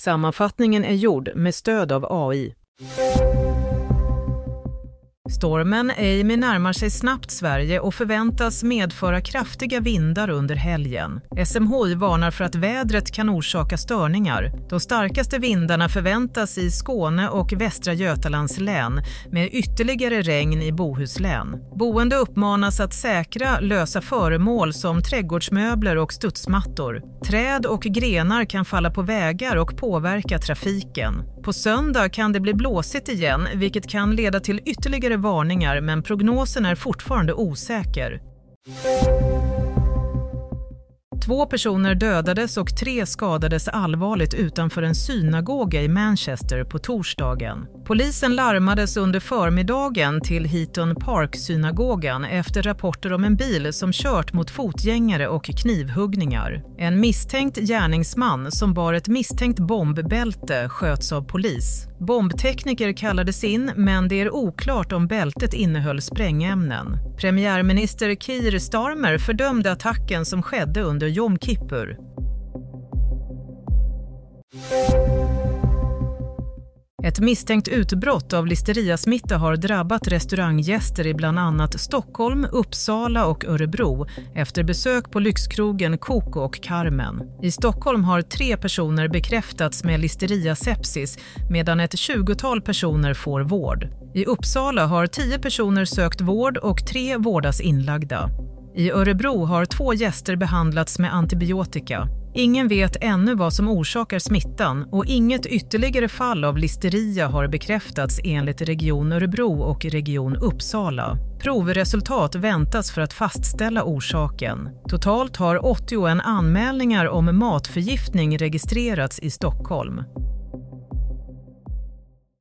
Sammanfattningen är gjord med stöd av AI. Stormen Amy närmar sig snabbt Sverige och förväntas medföra kraftiga vindar under helgen. SMHI varnar för att vädret kan orsaka störningar. De starkaste vindarna förväntas i Skåne och Västra Götalands län med ytterligare regn i Bohuslän. Boende uppmanas att säkra lösa föremål som trädgårdsmöbler och studsmattor. Träd och grenar kan falla på vägar och påverka trafiken. På söndag kan det bli blåsigt igen, vilket kan leda till ytterligare varningar, men prognosen är fortfarande osäker. 2 personer dödades och 3 skadades allvarligt utanför en synagoga i Manchester på torsdagen. Polisen larmades under förmiddagen till Heaton Park-synagogan efter rapporter om en bil som kört mot fotgängare och knivhuggningar. En misstänkt gärningsman som bar ett misstänkt bombbälte sköts av polis. Bombtekniker kallades in, men det är oklart om bältet innehöll sprängämnen. Premiärminister Keir Starmer fördömde attacken som skedde under Yom Kippur. Ett misstänkt utbrott av listeriasmitta har drabbat restauranggäster i bland annat Stockholm, Uppsala och Örebro efter besök på lyxkrogen Koko och Carmen. I Stockholm har 3 personer bekräftats med listeriasepsis medan ett 20-tal personer får vård. I Uppsala har 10 personer sökt vård och 3 vårdas inlagda. I Örebro har 2 gäster behandlats med antibiotika. Ingen vet ännu vad som orsakar smittan och inget ytterligare fall av listeria har bekräftats enligt Region Örebro och Region Uppsala. Provresultat väntas för att fastställa orsaken. Totalt har 81 anmälningar om matförgiftning registrerats i Stockholm.